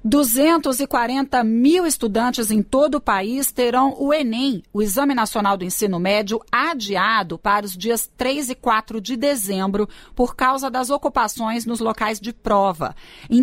240 mil estudantes em todo o país terão o Enem, o Exame Nacional do Ensino Médio, adiado para os dias 3 e 4 de dezembro por causa das ocupações nos locais de prova. Em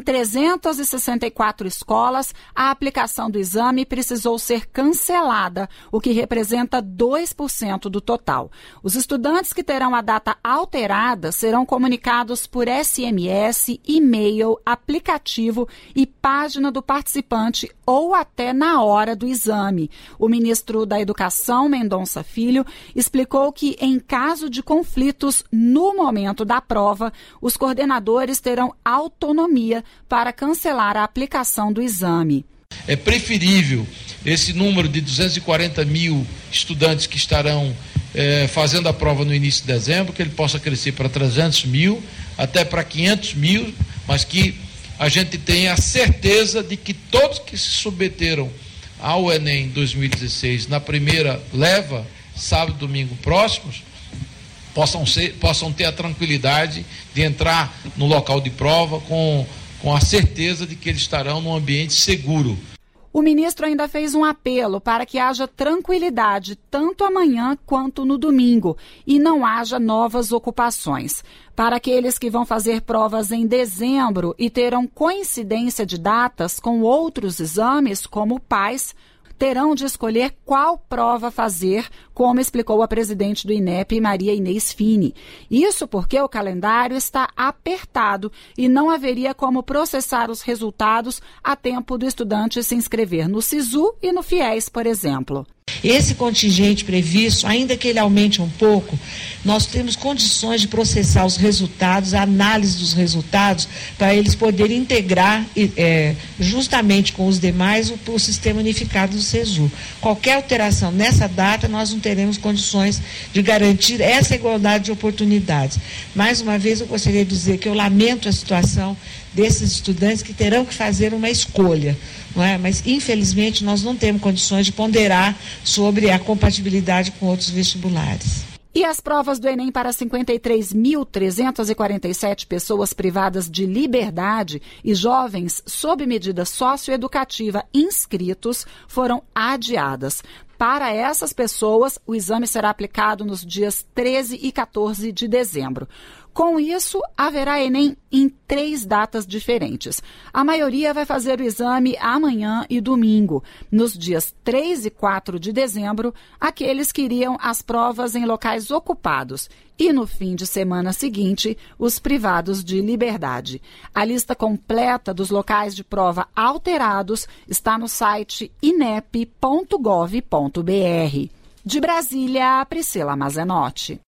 364 escolas, a aplicação do exame precisou ser cancelada, o que representa 2% do total. Os estudantes que terão a data alterada serão comunicados por SMS, e-mail, aplicativo e página do participante ou até na hora do exame. O ministro da Educação, Mendonça Filho, explicou que, em caso de conflitos no momento da prova, os coordenadores terão autonomia para cancelar a aplicação do exame. É preferível esse número de 240 mil estudantes que estarão fazendo a prova no início de dezembro, que ele possa crescer para 300 mil, até para 500 mil, mas que a gente tenha a certeza de que todos que se submeteram ao Enem 2016 na primeira leva, sábado e domingo próximos, possam ter a tranquilidade de entrar no local de prova com a certeza de que eles estarão num ambiente seguro. O ministro ainda fez um apelo para que haja tranquilidade tanto amanhã quanto no domingo e não haja novas ocupações. Para aqueles que vão fazer provas em dezembro e terão coincidência de datas com outros exames, como PAS, terão de escolher qual prova fazer, como explicou a presidente do INEP, Maria Inês Fini. Isso porque o calendário está apertado e não haveria como processar os resultados a tempo do estudante se inscrever no SISU e no FIES, por exemplo. Esse contingente previsto, ainda que ele aumente um pouco, nós temos condições de processar os resultados, a análise dos resultados, para eles poderem integrar justamente com os demais o sistema unificado do SESU. Qualquer alteração nessa data, nós não teremos condições de garantir essa igualdade de oportunidades. Mais uma vez, eu gostaria de dizer que eu lamento a situação desses estudantes que terão que fazer uma escolha, não é? Mas, infelizmente, nós não temos condições de ponderar sobre a compatibilidade com outros vestibulares. E as provas do Enem para 53.347 pessoas privadas de liberdade e jovens sob medida socioeducativa inscritos foram adiadas. Para essas pessoas, o exame será aplicado nos dias 13 e 14 de dezembro. Com isso, haverá Enem em 3 datas diferentes. A maioria vai fazer o exame amanhã e domingo. Nos dias 3 e 4 de dezembro, aqueles que iriam às provas em locais ocupados. E no fim de semana seguinte, os privados de liberdade. A lista completa dos locais de prova alterados está no site inep.gov.br. De Brasília, Priscila Mazenotti.